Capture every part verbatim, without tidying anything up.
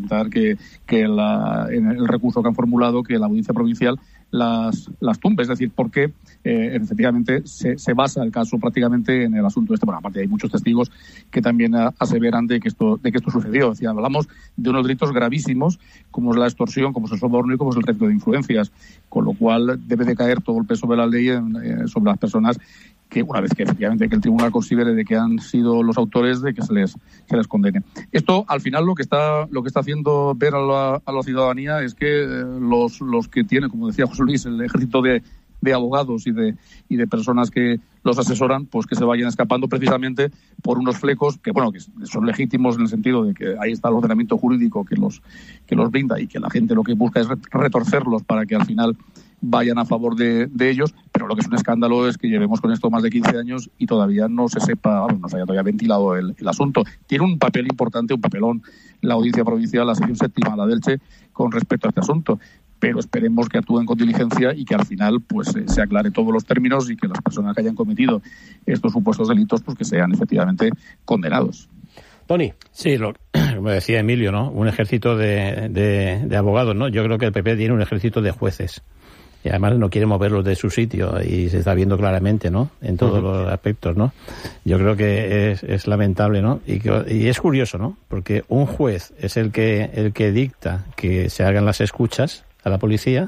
intentar que, que la, en el recurso que han formulado, que la audiencia provincial las, las tumbe. Es decir, porque eh, efectivamente se, se basa el caso prácticamente en el asunto este. Bueno, aparte hay muchos testigos que también aseveran de que esto, de que esto sucedió. Es decir, hablamos de unos delitos gravísimos, como es la extorsión, como es el soborno y como es el tráfico de influencias, con lo cual debe de caer todo el peso de la ley en, eh, sobre las personas que una vez que efectivamente que el tribunal considere de que han sido los autores, de que se les se les condene. Esto al final lo que está lo que está haciendo ver a la, a la ciudadanía es que eh, los los que tienen, como decía José Luis, el ejército de de abogados y de y de personas que los asesoran, pues que se vayan escapando precisamente por unos flecos que, bueno, que son legítimos en el sentido de que ahí está el ordenamiento jurídico que los que los brinda y que la gente lo que busca es retorcerlos para que al final vayan a favor de, de ellos, pero lo que es un escándalo es que llevemos con esto más de quince años y todavía no se sepa, no se haya todavía ventilado el, el asunto. Tiene un papel importante, un papelón, la audiencia provincial, la sección séptima, la de Elche, con respecto a este asunto, pero esperemos que actúen con diligencia y que al final pues eh, se aclare todos los términos y que las personas que hayan cometido estos supuestos delitos pues que sean efectivamente condenados. Tony. Sí, lo, como decía Emilio, ¿no? Un ejército de, de, de abogados, ¿no? Yo creo que el P P tiene un ejército de jueces. Y además no quiere moverlos de su sitio y se está viendo claramente, ¿no? En todos uh-huh. los aspectos, ¿no? Yo creo que es, es lamentable, ¿no? Y, que, y es curioso, ¿no? Porque un juez es el que el que dicta que se hagan las escuchas a la policía,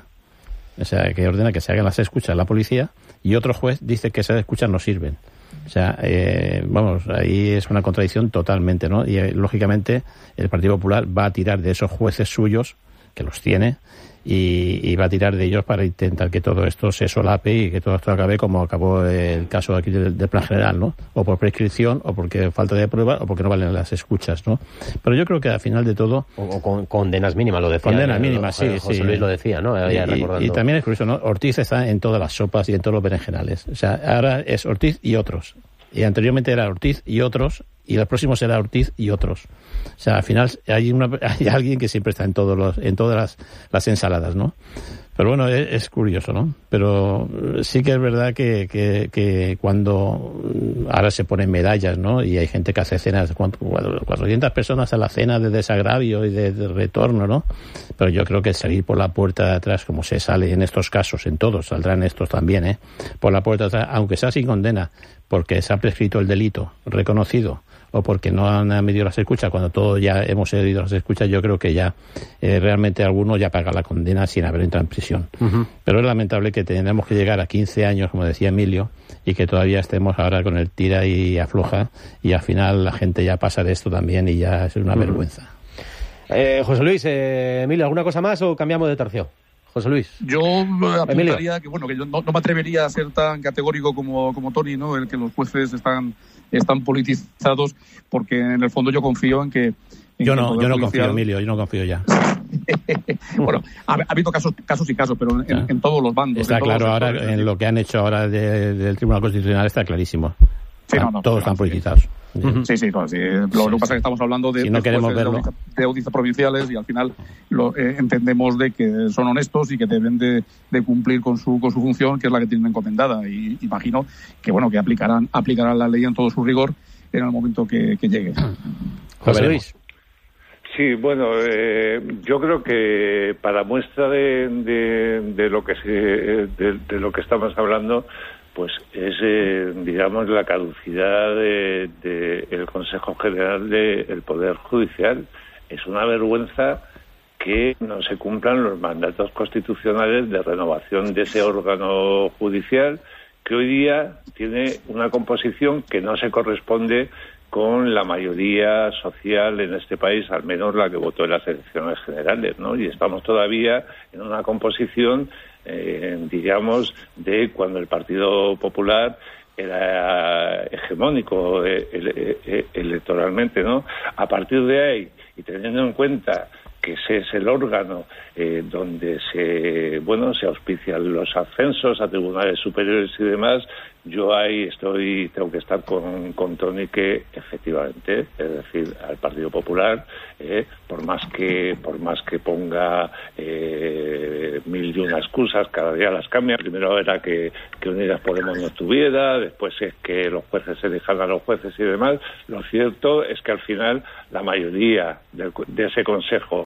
o sea, que ordena que se hagan las escuchas a la policía, y otro juez dice que esas escuchas no sirven. O sea, eh, vamos, ahí es una contradicción totalmente, ¿no? Y eh, lógicamente el Partido Popular va a tirar de esos jueces suyos, que los tiene, y, y va a tirar de ellos para intentar que todo esto se solape y que todo esto acabe como acabó el caso aquí del, del plan general, ¿no? O por prescripción, o porque falta de prueba, o porque no valen las escuchas, ¿no? Pero yo creo que al final de todo... O, o con condenas mínimas, lo decía. Condenas mínimas, sí, José sí. Luis lo decía, ¿no? Y, y, y también es curioso, ¿no? Ortiz está en todas las sopas y en todos los berenjenales. O sea, ahora es Ortiz y otros. Y anteriormente era Ortiz y otros, y el próximo será Ortiz y otros. O sea, al final hay, una, hay alguien que siempre está en todos los, en todas las, las ensaladas, ¿no? Pero bueno, es, es curioso, ¿no? Pero sí que es verdad que, que, que cuando ahora se ponen medallas, ¿no? Y hay gente que hace cenas, cuatrocientas personas a la cena de desagravio y de, de retorno, ¿no? Pero yo creo que salir por la puerta de atrás, como se sale en estos casos, en todos, saldrán estos también, ¿eh? Por la puerta de atrás, aunque sea sin condena, porque se ha prescrito el delito reconocido, o porque no han medido las escuchas, cuando todos ya hemos medido las escuchas, yo creo que ya eh, realmente alguno ya paga la condena sin haber entrado en prisión. Uh-huh. Pero es lamentable que tenemos que llegar a quince años, como decía Emilio, y que todavía estemos ahora con el tira y afloja, y al final la gente ya pasa de esto también y ya es una uh-huh. vergüenza. Eh, José Luis, eh, Emilio, ¿alguna cosa más o cambiamos de tercio? José Luis. Yo apuntaría Emilio. que bueno que yo no, no me atrevería a ser tan categórico como, como Tony, ¿no? El que los jueces están están politizados, porque en el fondo yo confío en que... En yo que no, yo no policial... confío, Emilio, yo no confío ya. Bueno, ha, ha habido casos casos y casos, pero en, en todos los bandos. Está claro, ahora sectores, en lo que han hecho ahora de, del Tribunal Constitucional está clarísimo. Sí, no, no, todos no, están sí. politizados. Uh-huh. Sí, sí, no, sí. Lo, sí, lo que pasa es que estamos hablando de, si no de, queremos de, verlo. de, de audiencias provinciales y al final lo, eh, entendemos de que son honestos y que deben de, de cumplir con su con su función, que es la que tienen encomendada. Y imagino que bueno que aplicarán aplicarán la ley en todo su rigor en el momento que, que llegue. José Luis. Sí, bueno, eh, yo creo que para muestra de, de, de lo que se, de, de lo que estamos hablando, pues es, eh, digamos, la caducidad de, de el Consejo General del Poder Judicial. Es una vergüenza que no se cumplan los mandatos constitucionales de renovación de ese órgano judicial, que hoy día tiene una composición que no se corresponde con la mayoría social en este país, al menos la que votó en las elecciones generales, ¿no? Y estamos todavía en una composición, eh, digamos, de cuando el Partido Popular era hegemónico eh, ele- eh, electoralmente, ¿no? A partir de ahí, y teniendo en cuenta que ese es el órgano eh, donde se bueno se auspician los ascensos a tribunales superiores y demás, yo ahí estoy tengo que estar con, con Tony, que efectivamente, es decir, al Partido Popular, eh, por más que por más que ponga eh, mil y una excusas, cada día las cambia. Primero era que, que Unidas Podemos no estuviera, después es que los jueces se dejan a los jueces y demás. Lo cierto es que al final la mayoría de, de ese Consejo